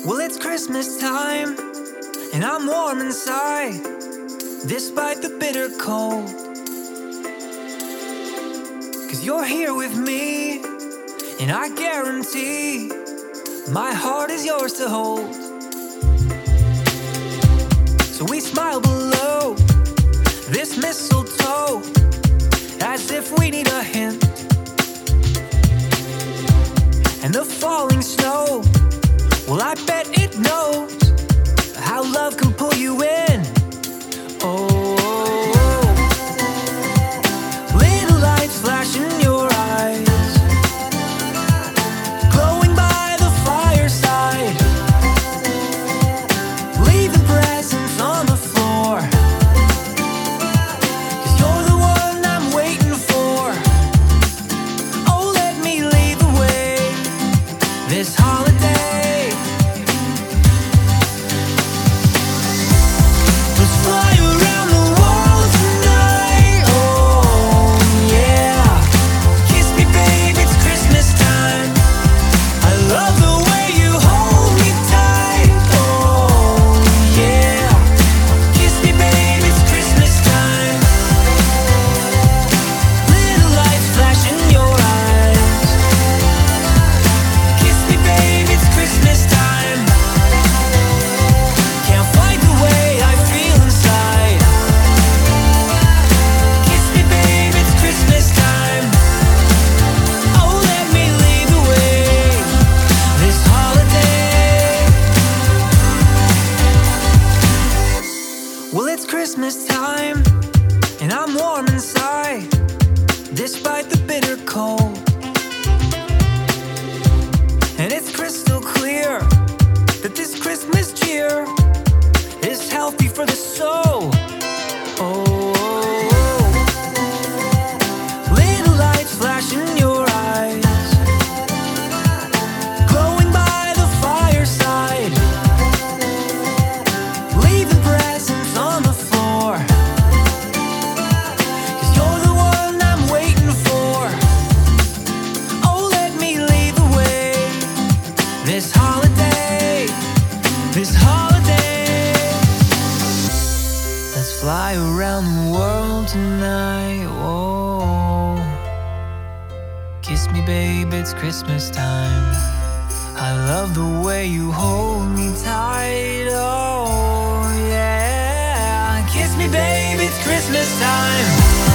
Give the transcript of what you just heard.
Well, it's Christmas time, and I'm warm inside, despite the bitter cold. 'Cause you're here with me, and I guarantee my heart is yours to hold. So we smile below this mistletoe, as if we need a hint. And the falling snow, well, I bet it knows how love can pull you in. Oh, little lights flash in your eyes, glowing by the fireside, leaving presents on the floor. 'Cause you're the one I'm waiting for. Oh, let me lead the way this holiday. Let's fly around the world tonight. Oh yeah, kiss me babe, it's Christmas time. I love the way you hold me tight. Oh yeah, kiss me babe, it's Christmas time. Little lights flash in your eyes, kiss me babe, it's Christmas time. Can't fight the way I feel inside. Kiss me babe, it's Christmas time. Oh, let me lead the way this holiday. Well, it's Christmas time, and I'm warm inside, despite the bitter cold. And it's crystal clear that this Christmas cheer is healthy for the soul. Oh, little lights flash in your eyes, glowing by the fireside, leaving presents on the floor. 'Cause you're the one I'm waiting for. Oh, let me lead the way this holiday, this holiday. Let's fly around the world tonight. Oh, kiss me babe, it's Christmas time. I love the way you hold me tight. Oh yeah, kiss me babe, it's Christmas time.